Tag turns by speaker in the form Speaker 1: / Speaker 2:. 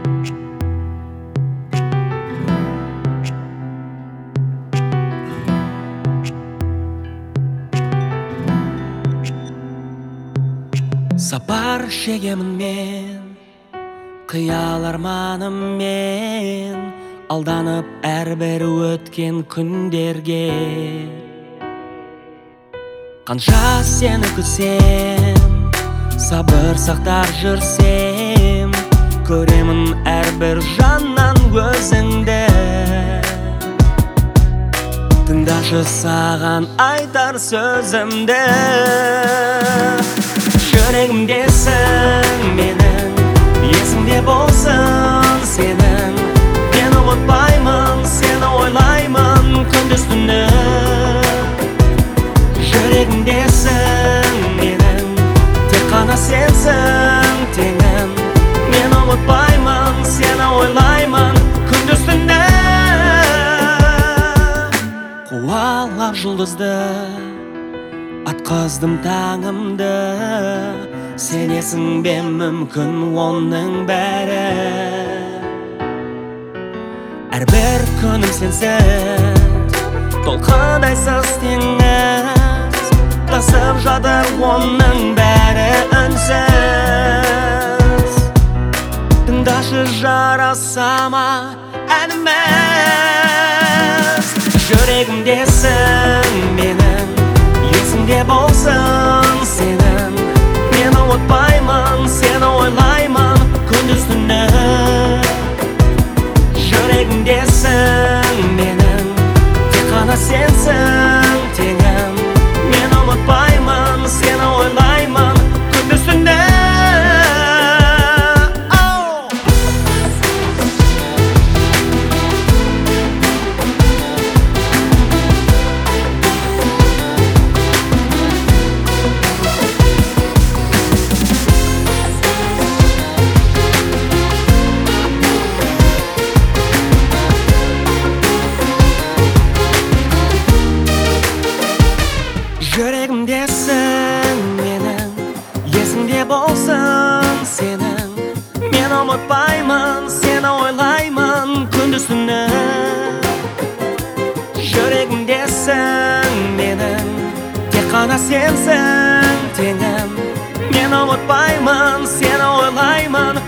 Speaker 1: Сапар шегемін мен, қиял арманыммен, алданып әрбір өткен күндерге. Қанша сені күтсем, сабыр сақтап жүрсем, көремін әрбір жаннан өзіңді. Тыңдашы саған айтар сөзімді. Жүрегімдесің менің, есімде болсын сенің. Мен ұмытпаймын, сені ойлаймын күндіз түні. Жүрегімдесің менің, тек қана сенсің теңім. Мен ұмытпаймын, сені ойлаймын күндіз түні. Қуалап жұлдызды, атқаздым таңымды. Сенесің бе мүмкін оның бәрі. Әрбір күнім сенсіз, толқындайсыз теңіз. Тасып жатыр оның бәрі үнсіз. Тыңдашы жарасама әніміз. Жүрегімдесің менің, есімде болсын сенің. Мен ұмытпаймын, сені ойлаймын күндіз түні. Жүрегімдесің менің, тек қана сенсің теңім. Мен ұмытпаймын, сені ойлаймын күндіз түні. Жүрегімдесің менің, есімде болсын сенің. Мен ұмытпаймын, сені ойлаймын күндіз түні. Жүрегімдесің менің, тек қана сенсің теңім. Мен ұмытпаймын, сені ойлаймын